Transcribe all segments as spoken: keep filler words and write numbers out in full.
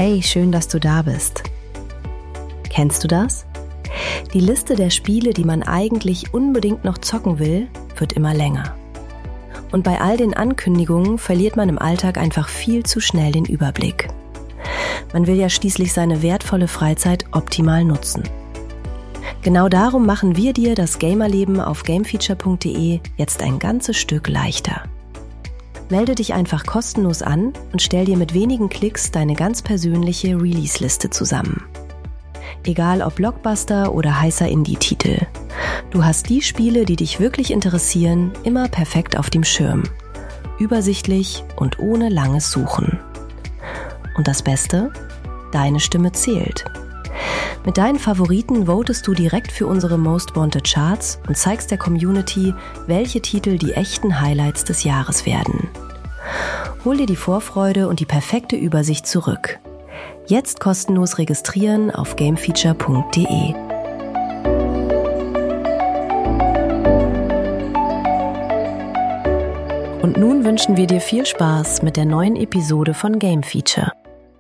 Hey, schön, dass du da bist. Kennst du das? Die Liste der Spiele, die man eigentlich unbedingt noch zocken will, wird immer länger. Und bei all den Ankündigungen verliert man im Alltag einfach viel zu schnell den Überblick. Man will ja schließlich seine wertvolle Freizeit optimal nutzen. Genau darum machen wir dir das Gamerleben auf gamefeature punkt de jetzt ein ganzes Stück leichter. Melde dich einfach kostenlos an und stell dir mit wenigen Klicks deine ganz persönliche Release-Liste zusammen. Egal ob Blockbuster oder heißer Indie-Titel. Du hast die Spiele, die dich wirklich interessieren, immer perfekt auf dem Schirm. Übersichtlich und ohne langes Suchen. Und das Beste? Deine Stimme zählt. Mit deinen Favoriten votest du direkt für unsere Most Wanted Charts und zeigst der Community, welche Titel die echten Highlights des Jahres werden. Hol dir die Vorfreude und die perfekte Übersicht zurück. Jetzt kostenlos registrieren auf gamefeature punkt de. Und nun wünschen wir dir viel Spaß mit der neuen Episode von Game Feature.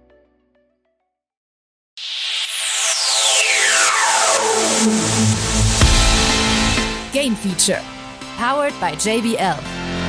Game Feature, powered by J B L.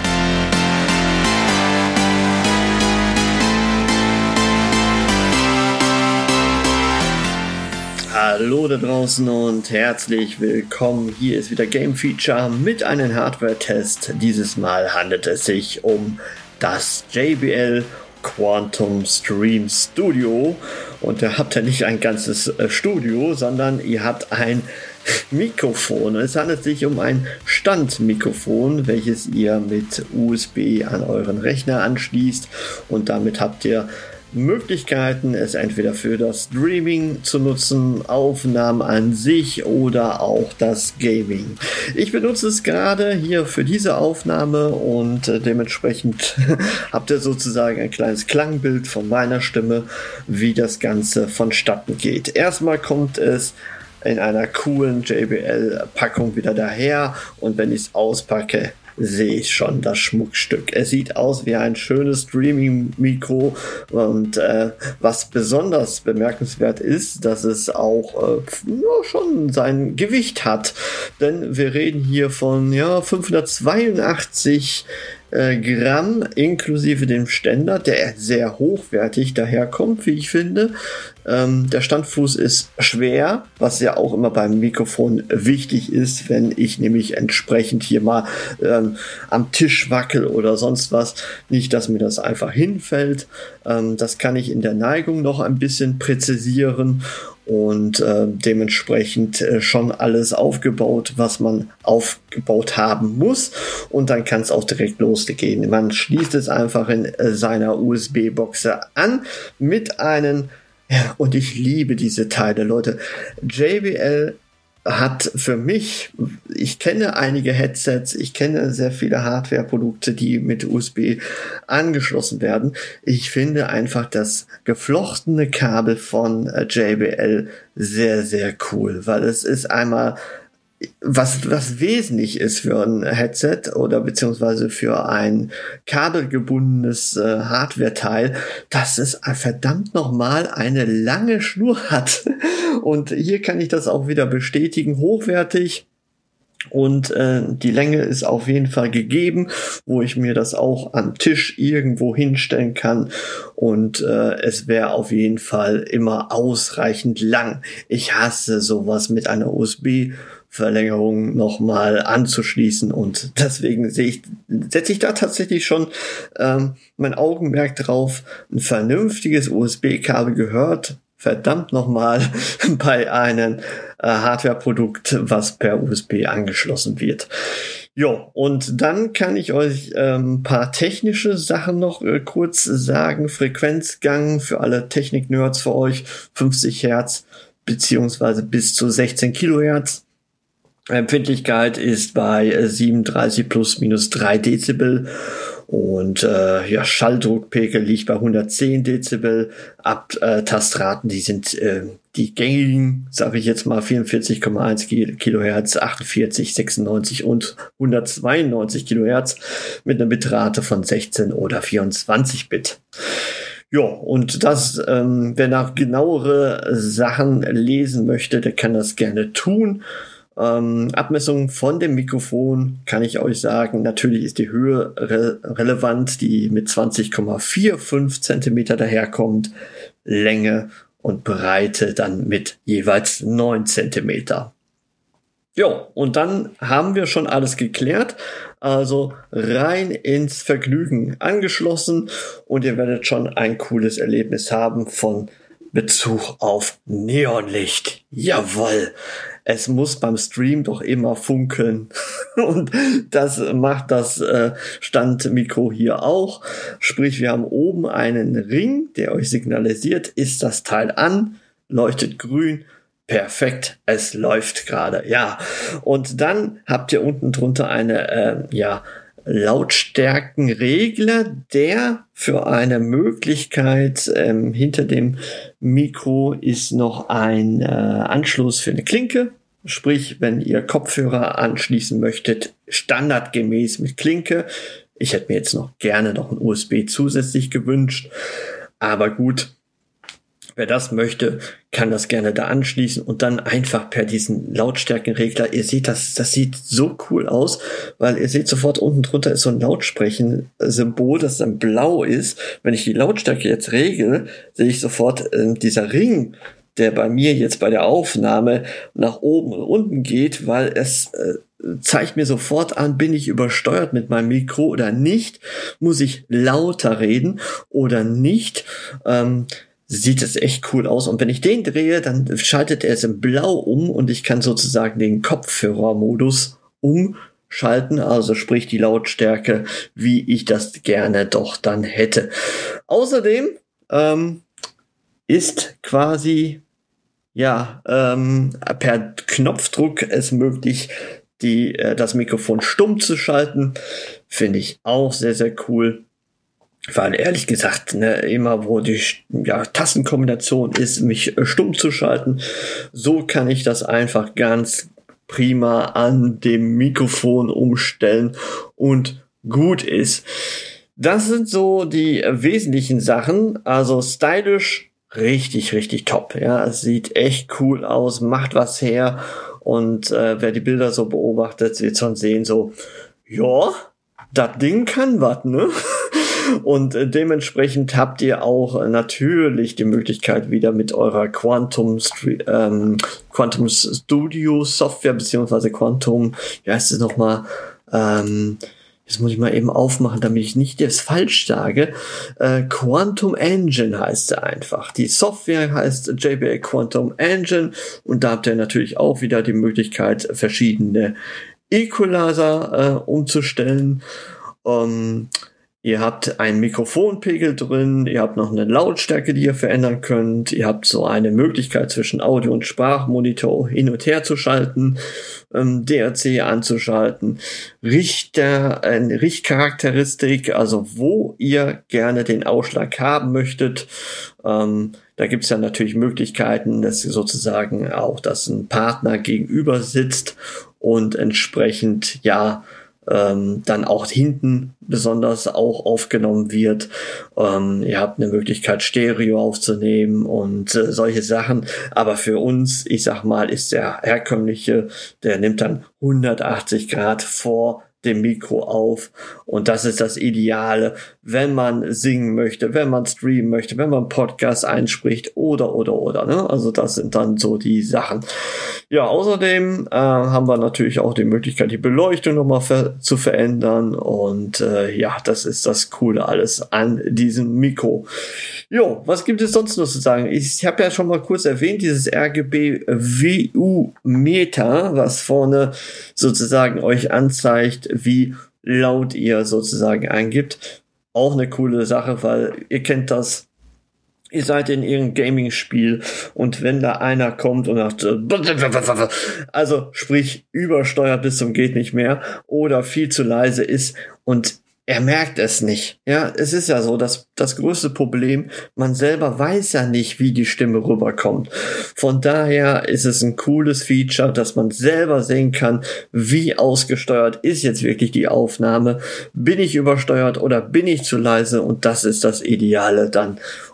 Hallo da draußen und herzlich willkommen. Hier ist wieder Game Feature mit einem Hardware-Test. Dieses Mal handelt es sich um das J B L Quantum Stream Studio. Und da habt ihr nicht ein ganzes äh, Studio, sondern ihr habt ein Mikrofon. Es handelt sich um ein Standmikrofon, welches ihr mit U S B an euren Rechner anschließt, und damit habt ihr Möglichkeiten, es entweder für das Streaming zu nutzen, Aufnahmen an sich oder auch das Gaming. Ich benutze es gerade hier für diese Aufnahme und äh, dementsprechend habt ihr sozusagen ein kleines Klangbild von meiner Stimme, wie das Ganze vonstatten geht. Erstmal kommt es in einer coolen J B L-Packung wieder daher, und wenn ich es auspacke, sehe ich schon das Schmuckstück. Es sieht aus wie ein schönes Streaming-Mikro, und äh, was besonders bemerkenswert ist, dass es auch äh, ja, schon sein Gewicht hat, denn wir reden hier von ja, fünfhundertzweiundachtzig äh, Gramm inklusive dem Ständer, der sehr hochwertig daherkommt, wie ich finde. Ähm, der Standfuß ist schwer, was ja auch immer beim Mikrofon wichtig ist, wenn ich nämlich entsprechend hier mal ähm, am Tisch wackel oder sonst was. Nicht, dass mir das einfach hinfällt. Ähm, das kann ich in der Neigung noch ein bisschen präzisieren. Und äh, dementsprechend äh, schon alles aufgebaut, was man aufgebaut haben muss. Und dann kann es auch direkt losgehen. Man schließt es einfach in äh, seiner U S B-Box an mit einem, ja, und ich liebe diese Teile, Leute. J B L hat für mich, ich kenne einige Headsets, ich kenne sehr viele Hardware-Produkte, die mit U S B angeschlossen werden. Ich finde einfach das geflochtene Kabel von J B L sehr, sehr cool, weil es ist einmal was, was wesentlich ist für ein Headset oder beziehungsweise für ein kabelgebundenes äh, Hardware-Teil, dass es verdammt nochmal eine lange Schnur hat. Und hier kann ich das auch wieder bestätigen, hochwertig. Und äh, die Länge ist auf jeden Fall gegeben, wo ich mir das auch am Tisch irgendwo hinstellen kann. Und äh, es wäre auf jeden Fall immer ausreichend lang. Ich hasse sowas mit einer U S B Verlängerung nochmal anzuschließen, und deswegen sehe ich, setze ich da tatsächlich schon ähm, mein Augenmerk drauf. Ein vernünftiges U S B-Kabel gehört verdammt nochmal bei einem äh, Hardware-Produkt, was per U S B angeschlossen wird. Jo, und dann kann ich euch ein ähm, paar technische Sachen noch äh, kurz sagen. Frequenzgang für alle Technik-Nerds für euch, fünfzig Hertz beziehungsweise bis zu sechzehn Kilohertz. Empfindlichkeit ist bei äh, siebenunddreißig plus minus drei Dezibel. Und äh, ja, Schalldruckpegel liegt bei hundertzehn Dezibel. Abtastraten, die sind äh, die gängigen, sage ich jetzt mal, vierundvierzig Komma eins Kilohertz, achtundvierzig, sechsundneunzig und hundertzweiundneunzig Kilohertz mit einer Bitrate von sechzehn oder vierundzwanzig Bit. Ja, und das, ähm, wer nach genauere Sachen lesen möchte, der kann das gerne tun. Ähm, Abmessungen von dem Mikrofon kann ich euch sagen, natürlich ist die Höhe re- relevant, die mit zwanzig Komma fünfundvierzig Zentimeter daherkommt, Länge und Breite dann mit jeweils neun Zentimeter. Jo, und dann haben wir schon alles geklärt, also rein ins Vergnügen angeschlossen und ihr werdet schon ein cooles Erlebnis haben von Bezug auf Neonlicht. Jawohl! Es muss beim Stream doch immer funkeln. Und das macht das äh, Standmikro hier auch. Sprich, wir haben oben einen Ring, der euch signalisiert, ist das Teil an, leuchtet grün. Perfekt, es läuft gerade. Ja, und dann habt ihr unten drunter eine äh, ja, Lautstärkenregler, der für eine Möglichkeit ähm, hinter dem Mikro ist noch ein äh, Anschluss für eine Klinke. Sprich, wenn ihr Kopfhörer anschließen möchtet, standardgemäß mit Klinke. Ich hätte mir jetzt noch gerne noch ein U S B zusätzlich gewünscht. Aber gut, wer das möchte, kann das gerne da anschließen und dann einfach per diesen Lautstärkenregler. Ihr seht, das, das sieht so cool aus, weil ihr seht sofort unten drunter ist so ein Lautsprechen-Symbol, das dann blau ist. Wenn ich die Lautstärke jetzt regle, sehe ich sofort äh, dieser Ring, der bei mir jetzt bei der Aufnahme nach oben und unten geht, weil es äh, zeigt mir sofort an, bin ich übersteuert mit meinem Mikro oder nicht, muss ich lauter reden oder nicht. Ähm, sieht es echt cool aus. Und wenn ich den drehe, dann schaltet er es in Blau um und ich kann sozusagen den Kopfhörermodus umschalten, also sprich die Lautstärke, wie ich das gerne doch dann hätte. Außerdem ähm, ist quasi ja ähm, per Knopfdruck es möglich, die äh, das Mikrofon stumm zu schalten. Finde ich auch sehr, sehr cool. Weil ehrlich gesagt, ne, immer wo die ja, Tastenkombination ist, mich äh, stumm zu schalten, so kann ich das einfach ganz prima an dem Mikrofon umstellen und gut ist. Das sind so die äh, wesentlichen Sachen, also stylisch richtig, richtig top. Ja, es sieht echt cool aus, macht was her und äh, wer die Bilder so beobachtet, wird schon sehen so, ja, das Ding kann was, ne? Und äh, dementsprechend habt ihr auch äh, natürlich die Möglichkeit, wieder mit eurer Quantum, ähm, Quantum Studio Software beziehungsweise Quantum, wie heißt es nochmal, ähm, jetzt muss ich mal eben aufmachen, damit ich nicht das falsch sage, äh, Quantum Engine heißt sie einfach. Die Software heißt J B L Quantum Engine und da habt ihr natürlich auch wieder die Möglichkeit, verschiedene Equalizer äh, umzustellen. Ähm, Ihr habt einen Mikrofonpegel drin, ihr habt noch eine Lautstärke, die ihr verändern könnt, ihr habt so eine Möglichkeit zwischen Audio- und Sprachmonitor hin und her zu schalten, ähm, D R C anzuschalten, Richter, eine Richtcharakteristik, also wo ihr gerne den Ausschlag haben möchtet. Ähm, da gibt es ja natürlich Möglichkeiten, dass sozusagen auch, dass ein Partner gegenüber sitzt und entsprechend, ja, Ähm, dann auch hinten besonders auch aufgenommen wird. Ähm, ihr habt eine Möglichkeit, Stereo aufzunehmen und äh, solche Sachen. Aber für uns, ich sag mal, ist der herkömmliche, der nimmt dann hundertachtzig Grad vor dem Mikro auf und das ist das Ideale, wenn man singen möchte, wenn man streamen möchte, wenn man Podcast einspricht oder, oder, oder, ne? Also das sind dann so die Sachen. Ja, außerdem äh, haben wir natürlich auch die Möglichkeit, die Beleuchtung nochmal ver- zu verändern und äh, ja, das ist das Coole alles an diesem Mikro. Jo, was gibt es sonst noch zu sagen? Ich habe ja schon mal kurz erwähnt, dieses R G B V U-Meter, was vorne sozusagen euch anzeigt, wie laut ihr sozusagen eingibt. Auch eine coole Sache, weil ihr kennt das, ihr seid in irgendeinem Gaming-Spiel und wenn da einer kommt und sagt, also sprich übersteuert bis zum geht nicht mehr oder viel zu leise ist und er merkt es nicht. Ja, es ist ja so, dass das größte Problem, man selber weiß ja nicht, wie die Stimme rüberkommt. Von daher ist es ein cooles Feature, dass man selber sehen kann, wie ausgesteuert ist jetzt wirklich die Aufnahme. Bin ich übersteuert oder bin ich zu leise? Und das ist das Ideale dann,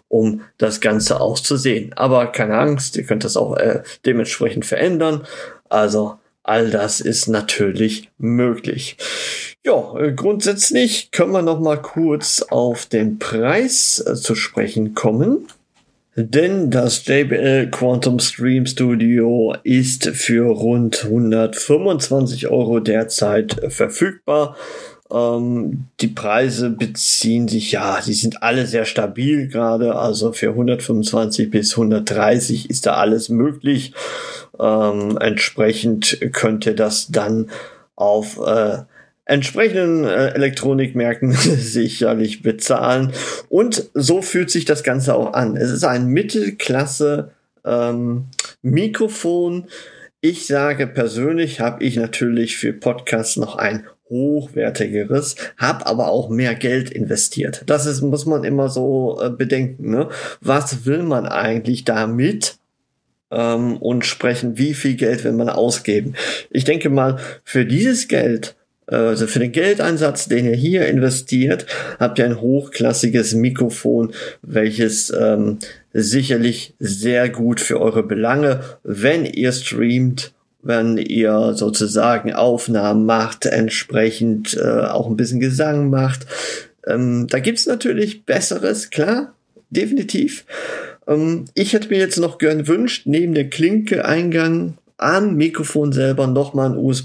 um das Ganze auch zu sehen. Aber keine Angst, ihr könnt das auch äh, dementsprechend verändern. Also all das ist natürlich möglich. Ja, äh, grundsätzlich können wir noch mal kurz auf den Preis äh, zu sprechen kommen. Denn das J B L Quantum Stream Studio ist für rund hundertfünfundzwanzig Euro derzeit verfügbar. Ähm, die Preise beziehen sich, ja, die sind alle sehr stabil gerade, also für hundertfünfundzwanzig bis hundertdreißig ist da alles möglich. Ähm, entsprechend könnt ihr das dann auf äh, entsprechenden äh, Elektronikmärkten sicherlich bezahlen. Und so fühlt sich das Ganze auch an. Es ist ein Mittelklasse ähm, Mikrofon. Ich sage persönlich, habe ich natürlich für Podcasts noch ein hochwertigeres, habe aber auch mehr Geld investiert. Das ist, muss man immer so äh, bedenken. Ne? Was will man eigentlich damit? Ähm, und sprechen, wie viel Geld will man ausgeben? Ich denke mal, für dieses Geld, also für den Geldeinsatz, den ihr hier investiert, habt ihr ein hochklassiges Mikrofon, welches ähm, sicherlich sehr gut für eure Belange, wenn ihr streamt, wenn ihr sozusagen Aufnahmen macht, entsprechend äh, auch ein bisschen Gesang macht. Ähm, da gibt's natürlich Besseres, klar, definitiv. Ähm, ich hätte mir jetzt noch gern gewünscht, neben der Klinke-Eingang am Mikrofon selber nochmal einen U S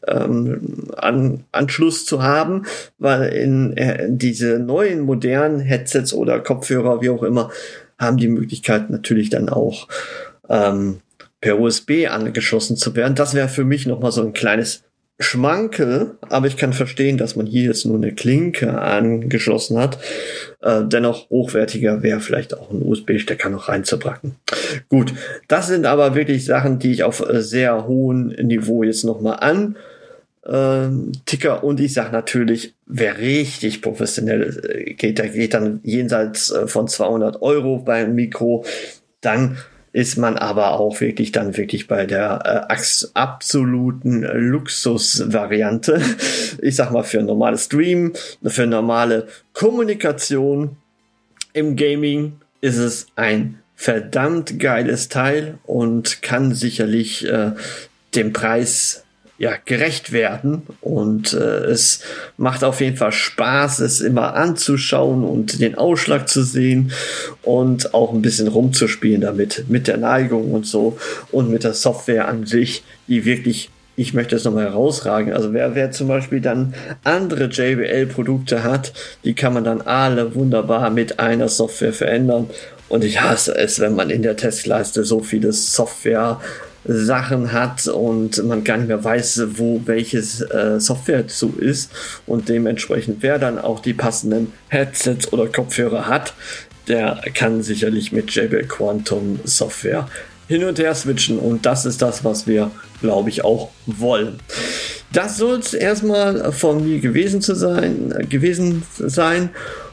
B-Anschluss ähm, zu haben, weil in äh, diese neuen modernen Headsets oder Kopfhörer, wie auch immer, haben die Möglichkeit natürlich dann auch ähm, per U S B angeschlossen zu werden. Das wäre für mich nochmal so ein kleines Schmankel, aber ich kann verstehen, dass man hier jetzt nur eine Klinke angeschlossen hat. Äh, dennoch hochwertiger wäre vielleicht auch ein U S B-Stecker noch reinzupacken. Gut, das sind aber wirklich Sachen, die ich auf sehr hohem Niveau jetzt nochmal an äh, ticker. Und ich sage natürlich, wer richtig professionell geht, der geht dann jenseits von zweihundert Euro beim Mikro. Dann ist man aber auch wirklich dann wirklich bei der äh, absoluten Luxusvariante. Ich sag mal, für ein normales Stream, für normale Kommunikation im Gaming ist es ein verdammt geiles Teil und kann sicherlich äh, dem Preis ja gerecht werden, und äh, es macht auf jeden Fall Spaß, es immer anzuschauen und den Ausschlag zu sehen und auch ein bisschen rumzuspielen damit, mit der Neigung und so und mit der Software an sich, die wirklich, ich möchte es nochmal herausragen, also wer, wer zum Beispiel dann andere J B L-Produkte hat, die kann man dann alle wunderbar mit einer Software verändern, und ich hasse es, wenn man in der Testleiste so viele Software Sachen hat und man gar nicht mehr weiß, wo welches äh, Software zu ist, und dementsprechend wer dann auch die passenden Headsets oder Kopfhörer hat, der kann sicherlich mit J B L Quantum Software hin und her switchen, und das ist das, was wir, glaube ich, auch wollen. Das soll es erstmal von mir gewesen zu sein, äh, gewesen sein.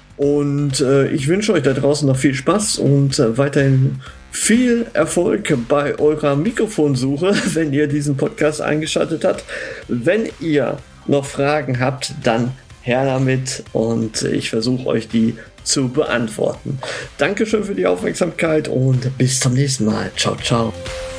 Und äh, ich wünsche euch da draußen noch viel Spaß und äh, weiterhin viel Erfolg bei eurer Mikrofonsuche, wenn ihr diesen Podcast eingeschaltet habt. Wenn ihr noch Fragen habt, dann her damit, und ich versuche euch die zu beantworten. Dankeschön für die Aufmerksamkeit und bis zum nächsten Mal. Ciao, ciao.